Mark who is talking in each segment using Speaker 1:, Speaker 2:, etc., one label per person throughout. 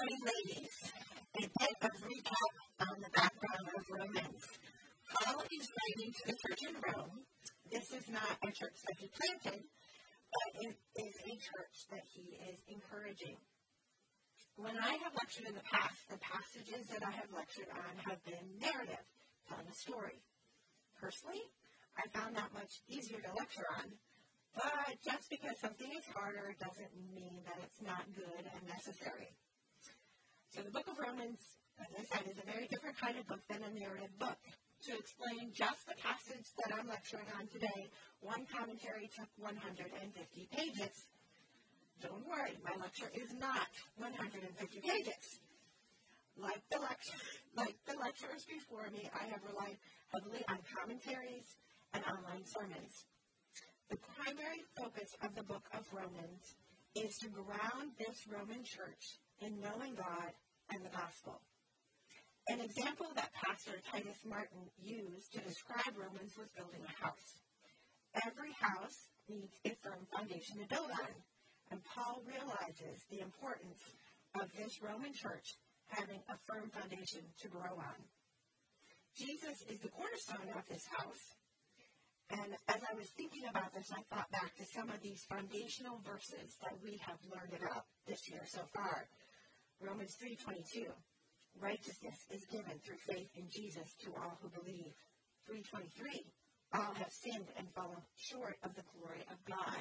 Speaker 1: morning, ladies. A bit of recap on the background of Romans. Paul is writing to the church in Rome. This is not a church that he planted, but it is a church that he is encouraging. When I have lectured in the past, the passages that I have lectured on have been narrative, telling a story. Personally, I found that much easier to lecture on, but just because something is harder doesn't mean that it's not good and necessary. So the book of Romans, as I said, is a very different kind of book than a narrative book. To explain just the passage that I'm lecturing on today, one commentary took 150 pages. Don't worry, my lecture is not 150 pages. Like the lecturers before me, I have relied heavily on commentaries and online sermons. The primary focus of the book of Romans is to ground this Roman church in knowing God and the gospel. An example that Pastor Titus Martin used to describe Romans was building a house. Every house needs a firm foundation to build on, and Paul realizes the importance of this Roman church having a firm foundation to grow on. Jesus is the cornerstone of this house, and as I was thinking about this, I thought back to some of these foundational verses that we have learned about this year so far. Romans 3:22. Righteousness is given through faith in Jesus to all who believe. 3:23. All have sinned and fallen short of the glory of God.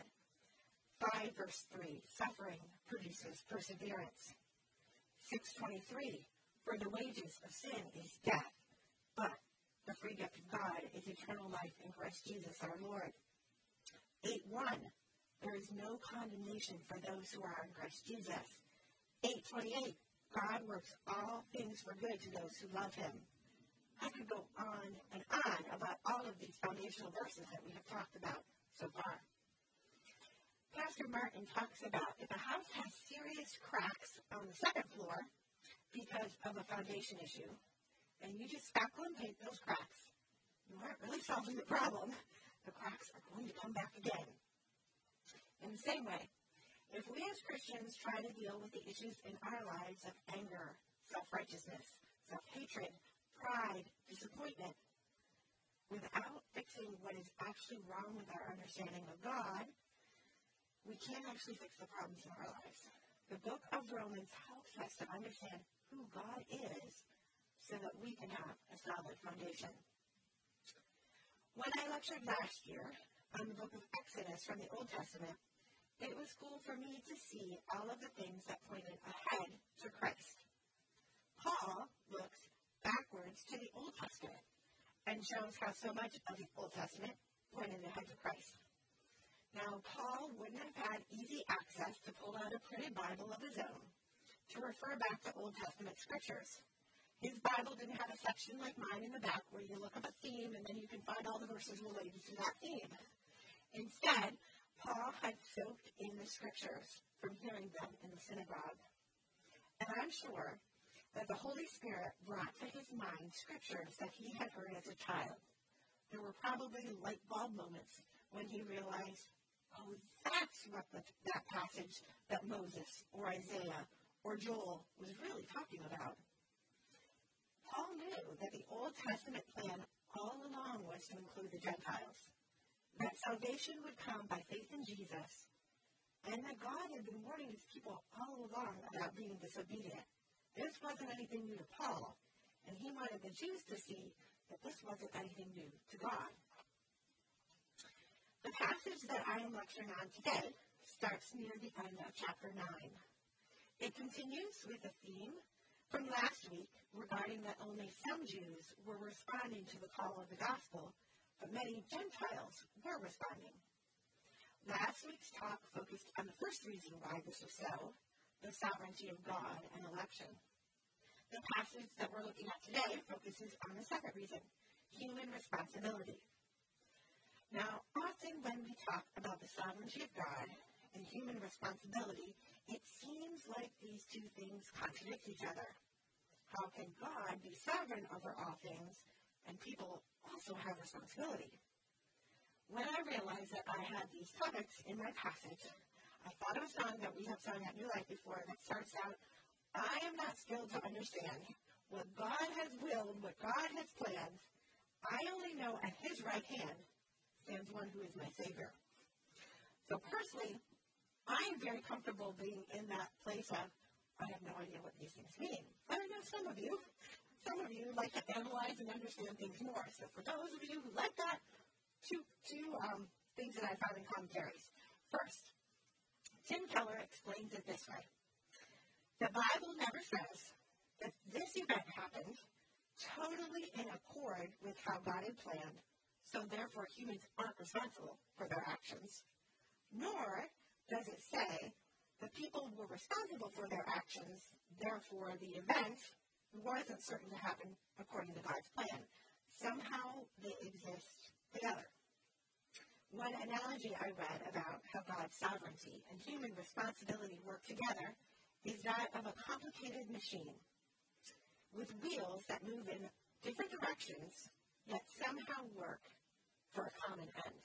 Speaker 1: 5 verse 3. Suffering produces perseverance. 6:23. For the wages of sin is death, but the free gift of God is eternal life in Christ Jesus our Lord. 8:1. There is no condemnation for those who are in Christ Jesus. 8:28. God works all things for good to those who love him. I could go on and on about all of these foundational verses that we have talked about so far. Pastor Martin talks about if a house has serious cracks on the second floor because of a foundation issue, and you just spackle and paint those cracks, you aren't really solving the problem. The cracks are going to come back again. In the same way, if we as Christians try to deal with the issues in our lives of anger, self-righteousness, self-hatred, pride, disappointment, without fixing what is actually wrong with our understanding of God, we can't actually fix the problems in our lives. The book of Romans helps us to understand who God is so that we can have a solid foundation. When I lectured last year on the book of Exodus from the Old Testament, it was cool for me to see all of the things that pointed ahead to Christ. Paul looks backwards to the Old Testament and shows how so much of the Old Testament pointed ahead to Christ. Now, Paul wouldn't have had easy access to pull out a printed Bible of his own to refer back to Old Testament scriptures. His Bible didn't have a section like mine in the back where you look up a theme and then you can find all the verses related to that theme. Instead, Paul had soaked in the scriptures from hearing them in the synagogue. And I'm sure that the Holy Spirit brought to his mind scriptures that he had heard as a child. There were probably light bulb moments when he realized, oh, that's what that passage that Moses or Isaiah or Joel was really talking about. Paul knew that the Old Testament plan all along was to include the Gentiles, that salvation would come by faith in Jesus, and that God had been warning his people all along about being disobedient. This wasn't anything new to Paul, and he wanted the Jews to see that this wasn't anything new to God. The passage that I am lecturing on today starts near the end of chapter 9. It continues with a theme from last week regarding that only some Jews were responding to the call of the gospel, but many Gentiles were responding. Last week's talk focused on the first reason why this was so, the sovereignty of God and election. The passage that we're looking at today focuses on the second reason, human responsibility. Now, often when we talk about the sovereignty of God and human responsibility, it seems like these two things contradict each other. How can God be sovereign over all things and people also have responsibility? When I realized that I had these topics in my passage, I thought of a song that we have sung at New Life before that starts out, I am not skilled to understand what God has willed, what God has planned. I only know at his right hand stands one who is my Savior. So personally, I am very comfortable being in that place of, I have no idea what these things mean. But I know some of you like to analyze and understand things more. So for those of you who like that, two things that I found in commentaries. First, Tim Keller explains it this way. The Bible never says that this event happened totally in accord with how God had planned, so therefore humans aren't responsible for their actions. Nor does it say the people were responsible for their actions, therefore the event wasn't certain to happen according to God's plan. Somehow they exist together. One analogy I read about how God's sovereignty and human responsibility work together is that of a complicated machine with wheels that move in different directions, yet somehow work for a common end.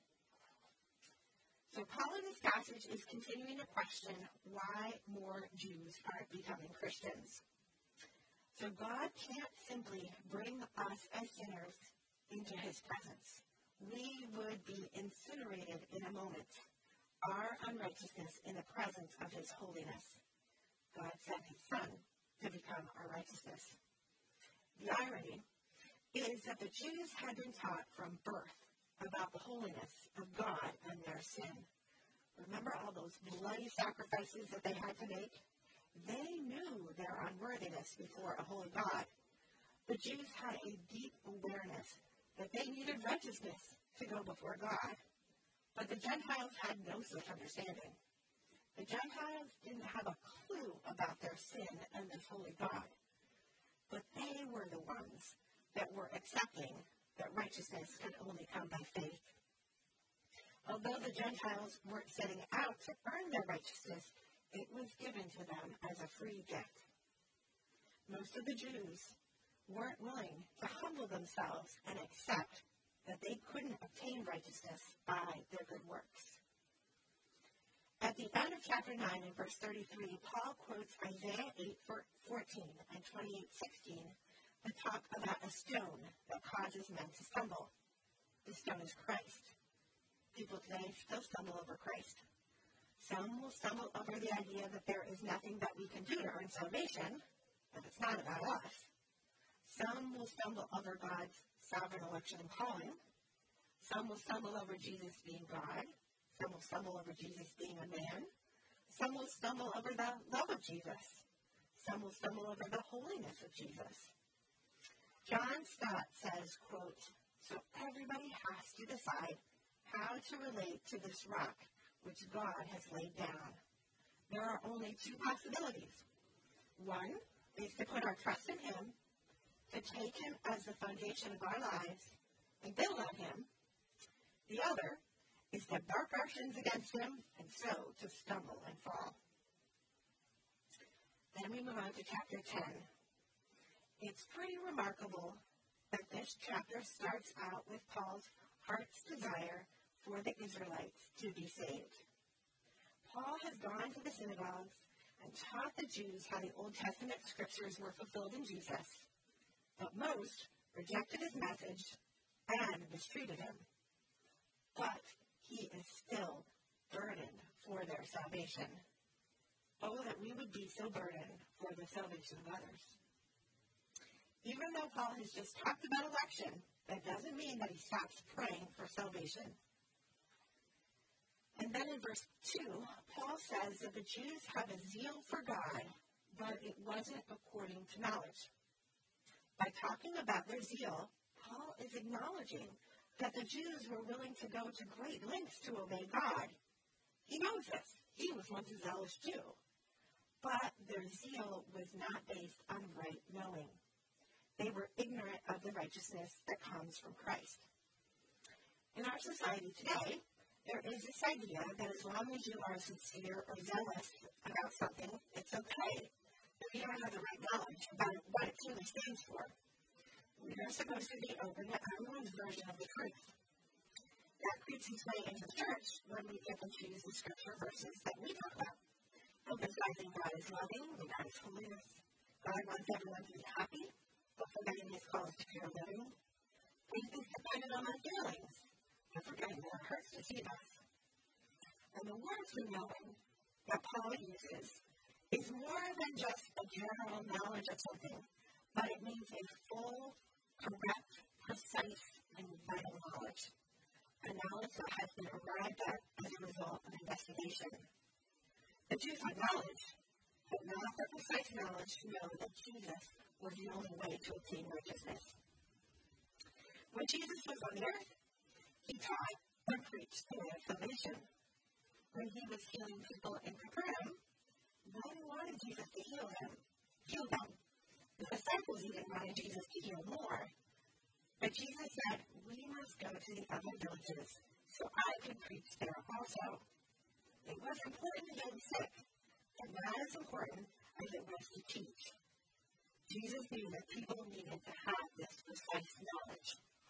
Speaker 1: So Paul in this passage is continuing to question why more Jews are becoming Christians. So God can't simply bring us as sinners into his presence. We would be incinerated in a moment, our unrighteousness in the presence of his holiness. God sent his Son to become our righteousness. The irony is that the Jews had been taught from birth about the holiness of God and their sin. Remember all those bloody sacrifices that they had to make? They knew their unworthiness before a holy God. The Jews had a deep awareness that they needed righteousness to go before God. But the Gentiles had no such understanding. The Gentiles didn't have a clue about their sin and this holy God. But they were the ones that were accepting that righteousness could only come by faith. Although the Gentiles weren't setting out to earn their righteousness, it was given to them as a free gift. Most of the Jews weren't willing to humble themselves and accept that they couldn't obtain righteousness by their good works. At the end of chapter 9 in verse 33, Paul quotes Isaiah 8:14 and 28:16 that talk about a stone that causes men to stumble. The stone is Christ. People today still stumble over Christ. Some will stumble over the idea that there is nothing that we can do to earn salvation, that it's not about us. Some will stumble over God's sovereign election and calling. Some will stumble over Jesus being God. Some will stumble over Jesus being a man. Some will stumble over the love of Jesus. Some will stumble over the holiness of Jesus. John Stott says, quote, so everybody has to decide how to relate to this rock which God has laid down. There are only two possibilities. One is to put our trust in him, to take him as the foundation of our lives and build on him. The other is to bark our sins against him and so to stumble and fall. Then we move on to chapter 10. It's pretty remarkable that this chapter starts out with Paul's heart's desire for the Israelites to be saved. Paul has gone to the synagogues and taught the Jews how the Old Testament scriptures were fulfilled in Jesus, but most rejected his message and mistreated him. But he is still burdened for their salvation. Oh, that we would be so burdened for the salvation of others. Even though Paul has just talked about election, that doesn't mean that he stops praying for salvation. And then in verse 2, Paul says that the Jews have a zeal for God, but it wasn't according to knowledge. By talking about their zeal, Paul is acknowledging that the Jews were willing to go to great lengths to obey God. He knows this. He was once a zealous Jew. But their zeal was not based on right knowing. They were ignorant of the righteousness that comes from Christ. In our society today, there is this idea that as long as you are sincere or zealous about something, it's okay. If you don't have the right knowledge about what it truly stands for. We are supposed to be open to everyone's version of the truth. That creeps its way into the church when we pick and choose the scripture verses that we talk about. emphasizing God is loving and God is holiness. God wants everyone to be happy, but forgetting His calls to pure living. Faith is dependent on our feelings, but forgetting that it hurts to see us. And the words we know that Paul uses is more than just a general knowledge of something, but it means a full, correct, precise, and vital knowledge. A knowledge that has been arrived at as a result of investigation. The Jews had knowledge, but not the precise knowledge to know that Jesus was the only way to obtain righteousness. When Jesus was on the earth, He taught and preached the way of salvation. When He was healing people in Capernaum, no one wanted Jesus to heal them. The disciples even wanted Jesus to heal more. But Jesus said, we must go to the other villages so I can preach there also. It was important to heal the sick, but not as important as it was to teach. Jesus knew that people needed to have this precise knowledge.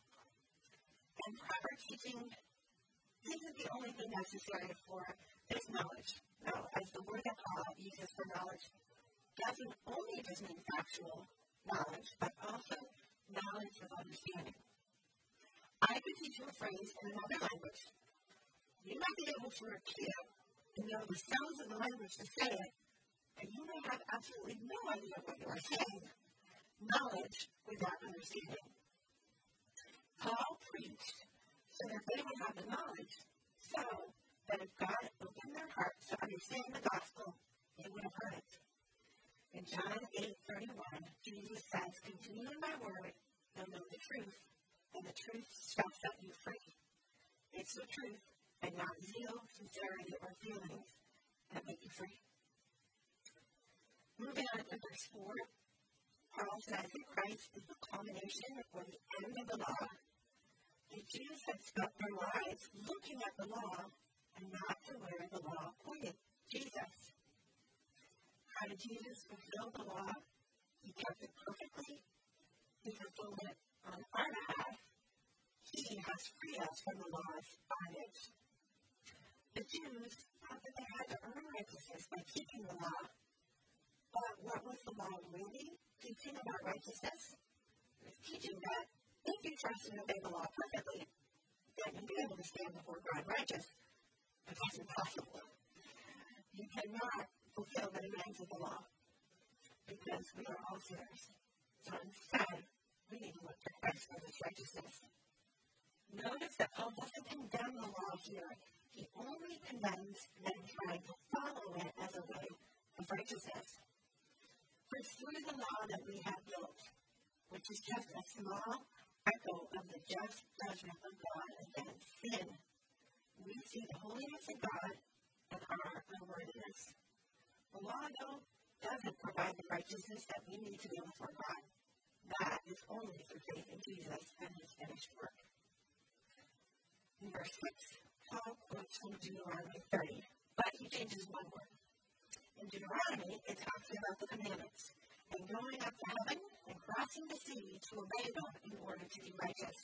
Speaker 1: And proper teaching isn't the only thing necessary for this knowledge. No, as the word that Paul uses for knowledge doesn't only just mean factual knowledge, but also knowledge of understanding. I could teach you a phrase in another language. You might be able to repeat it and know the sounds of the language to say it, and you may have absolutely no idea what you are saying. Knowledge without understanding. Paul preached so that they would have the knowledge, so that if God opened their hearts to understand the gospel, they would have heard it. In John 8:31, Jesus says, continue in my word, and know the truth, and the truth shall set you free. It's the truth, and not zeal, sincerity, or feelings that make you free. Moving on to verse 4, Paul says that Christ is the culmination or the end of the law. The Jews had spent their lives looking at the law and not to where the law pointed, Jesus. How did Jesus fulfill the law? He kept it perfectly. He fulfilled it on our behalf. He has freed us from the law's bondage. The Jews thought that they had to earn righteousness by keeping the law. But what was the law really teaching about righteousness? It was teaching that if you trust and obey the law perfectly, then you'll be able to stand before God righteous. But that's impossible. You cannot fulfill the demands of the law because we are all sinners. So instead, we need to look to Christ for this righteousness. Notice that Paul doesn't condemn the law here. He only condemns them trying to follow it as a way of righteousness. For it's through the law that we have guilt, which is just a small echo of the just judgment of God against sin. We see the holiness of God and our unworthiness. The law, though, doesn't provide the righteousness that we need to be before God. That is only through faith in Jesus and His finished work. In verse 6, Paul quotes from Deuteronomy 30, but he changes one word. In Deuteronomy, it talks about the commandments and going up to heaven and crossing the sea to obey them in order to be righteous.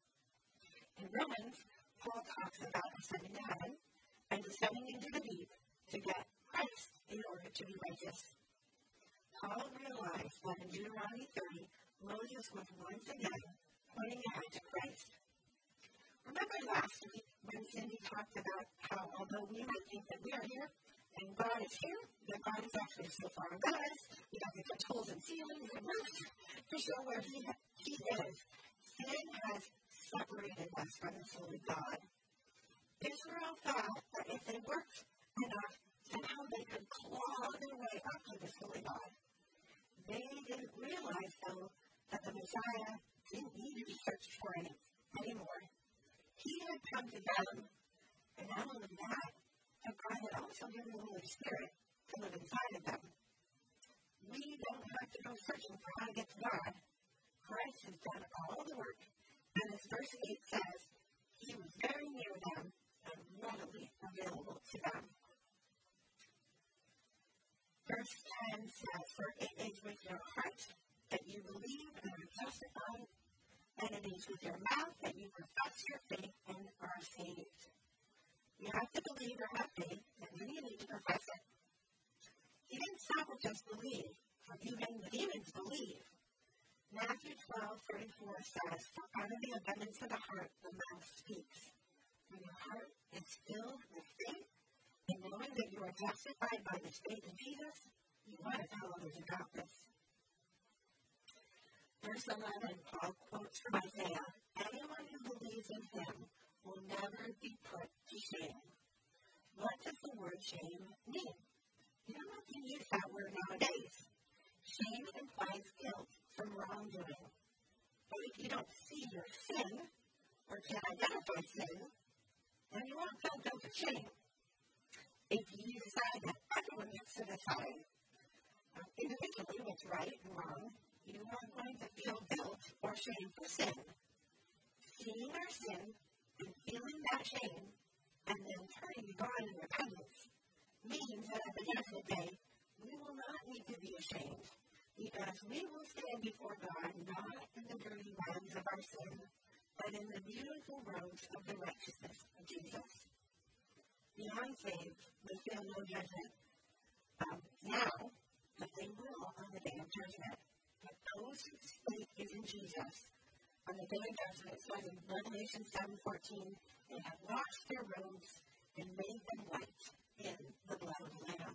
Speaker 1: In Romans, Paul talks about ascending to heaven and descending into the deep to get Christ in order to be righteous. Paul realized that in Deuteronomy 30, Moses was once again pointing ahead to Christ. Remember last week when Cindy talked about how although we might think that we are here and God is here, that God is actually so far above us, we have to put holes in ceilings and roofs to show where He is. Sin has separated us from the holy God. Israel thought that if they worked enough, somehow they could claw their way up to this holy God. They didn't realize, though, that the Messiah didn't need to be searched for anymore. He had come to them, and not only that, but God had also given the Holy Spirit to live inside of them. We don't have to go searching for how to get to God. Christ has done all the work, and as verse 8 says, He was very near them and readily available to them. Verse 10 says, for it is with your heart that you believe and are justified, and it is with your mouth that you profess your faith and are saved. You have to believe or have faith, and then you need to profess it. He didn't stop with just believe, for even the demons believe. Matthew 12:34 says, "For out of the abundance of the heart, the mouth speaks." When your heart is filled with faith, and knowing that you are justified by the faith of Jesus, you want to tell others about this. Verse 11, Paul quotes from Isaiah, "Anyone who believes in him will never be put to shame." What does the word shame mean? You don't have to use that word nowadays. Shame implies guilt from wrongdoing. But if you don't see your sin, or can't identify sin, then you won't feel guilt or shame. If you decide that everyone gets to decide individually what's right and wrong, you aren't going to feel guilt or shame for sin. Seeing our sin and feeling that shame, and then turning to God in repentance, means that at the judgment day, we will not need to be ashamed, because we will stand before God not in the dirty rags of our sin, but in the beautiful robes of the righteousness of Jesus. The unsaved will feel no judgment now, but they will on the day of judgment. But those whose faith is in Jesus, on the day of judgment, it says in Revelation 7:14, they have washed their robes and made them white in the blood of the Lamb.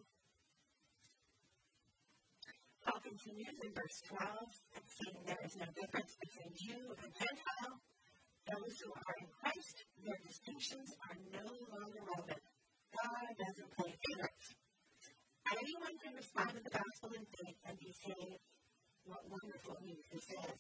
Speaker 1: Paul continues in verse 12, saying there is no difference between Jew and Gentile. Those who are in Christ, their distinctions are no longer relevant. God doesn't play favorites. Anyone can respond to the gospel in faith and be saved. What wonderful news this is.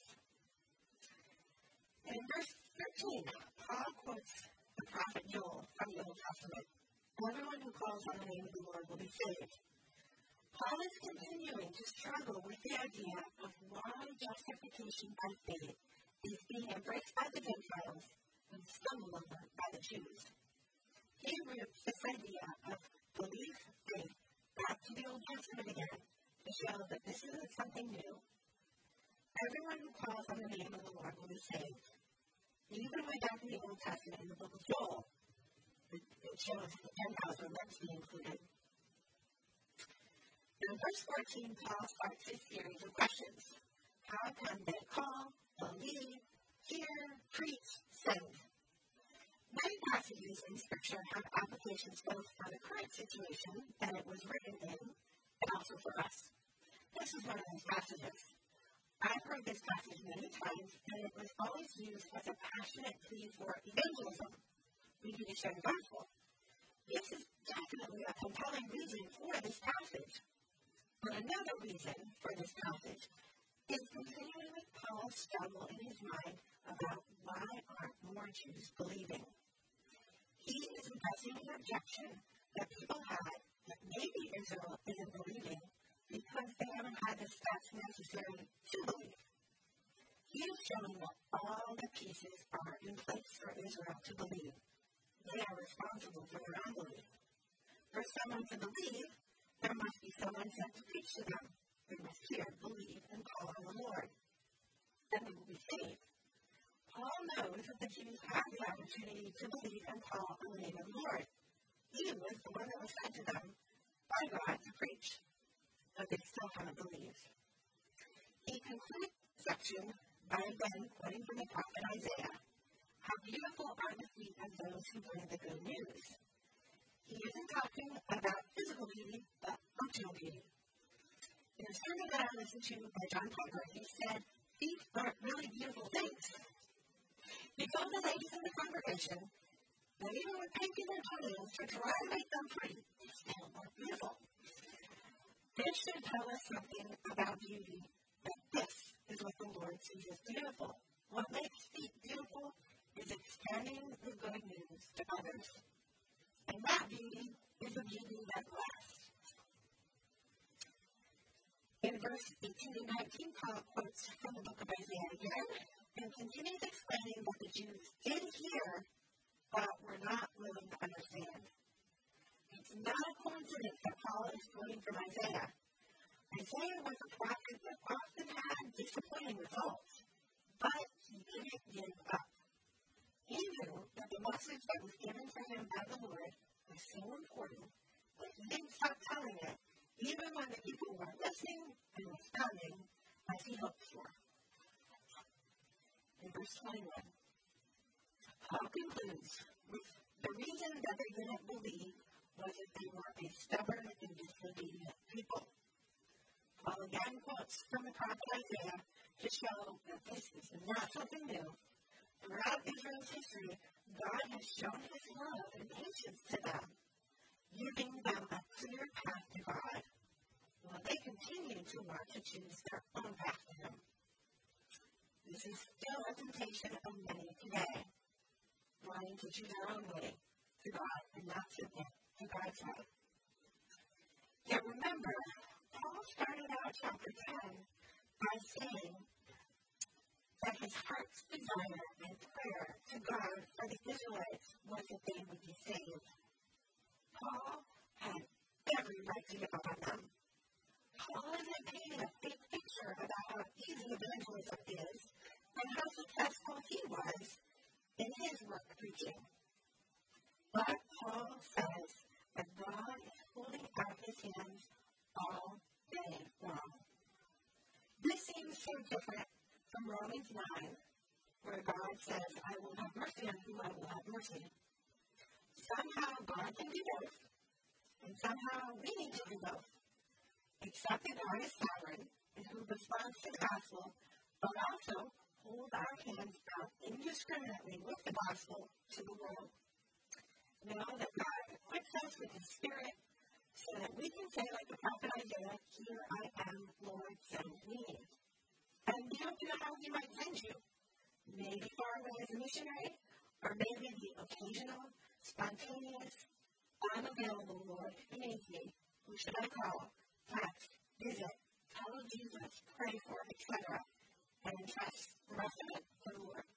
Speaker 1: In verse 13, Paul quotes the prophet Joel from the Old Testament. Everyone who calls on the name of the Lord will be saved. Paul is continuing to struggle with the idea of why justification by faith is being embraced by the Gentiles and stumbled over by the Jews. He roots this idea of belief, faith, back to the Old Testament again to show that this isn't something new. Everyone who calls on the name of the Lord will be saved. Even way back in the Old Testament, in the book of Joel, it shows that the Gentiles are meant to be included. In verse 14, Paul starts his series of questions. How can they call, believe, hear, preach, send? Many passages in Scripture have applications both for the current situation that it was written in, and also for us. This is one of those passages. I've heard this passage many times, and it was always used as a passionate plea for evangelism. We need to share the gospel. This is definitely a compelling reason for this passage. But another reason for this passage is continuing with Paul's struggle in his mind about why aren't more Jews believing. He is addressing an objection that people had that maybe Israel isn't believing because they haven't had the steps necessary to believe. He is showing that all the pieces are in place for Israel to believe. They are responsible for their unbelief. For someone to believe, there must be someone sent to preach to them. They must hear, believe, and call on the Lord. Then they will be saved. Paul knows that the Jews have the opportunity to believe and call on the name of the Lord. He was the one that was sent to them by God to preach, but they still haven't believed. He concludes the section by again quoting from the prophet Isaiah. How beautiful are the feet of those who bring the good news. He isn't talking about physical beauty, but functional beauty. In a sermon that I listened to by John Piper, he said, feet aren't really beautiful things. He told the ladies in the congregation that even with painting their toenails to try to make them pretty, they still weren't beautiful. This should tell us something about beauty, that this is what the Lord sees as beautiful. What makes feet beautiful is expanding the good news to others. And that beauty is a beauty that lasts. In verse 18 and 19, Paul quotes from the book of Isaiah again, and continues explaining that the Jews did hear, but were not willing to understand. It's not a coincidence that Paul is quoting from Isaiah. Isaiah was a prophet that often had disappointing results, but he didn't give up. He knew that the message that was given to him by the Lord was so important that he didn't stop telling it, even when the people weren't listening and responding as he hoped for. In verse 21, Paul concludes with the reason that they didn't believe was that they were a stubborn and disobedient people. Paul again quotes from the prophet Isaiah to show that this is not something new. Throughout Israel's history, God has shown his love and patience to them, giving them a clear path to God, while they continue to want to choose their own path to him. This is still a temptation of many today, wanting to choose our own way to God and not submit to God's way. Yet remember, Paul started out chapter 10 by saying that his heart's desire and prayer to God for the Israelites was that they would be saved. Paul had every right to give up on them. Paul isn't painting a big picture about how easy evangelism is and how successful he was in his work preaching. But Paul says that God is holding out his hands all day long. This seems so different from Romans 9, where God says, I will have mercy on whom I will have mercy. Somehow God can do both, and somehow we need to do both. Accept that God is sovereign and who responds to the gospel, but also hold our hands out indiscriminately with the gospel to the world. Know that God equips us with his Spirit so that we can say like the prophet Isaiah, here I am, Lord, send me. And we don't know how he might send you. Maybe far away as a missionary, or maybe the occasional, spontaneous, unavailable Lord who needs me. Who should I call? Text, visit, tell Jesus, pray for, etc. And entrust the rest of it to the Lord.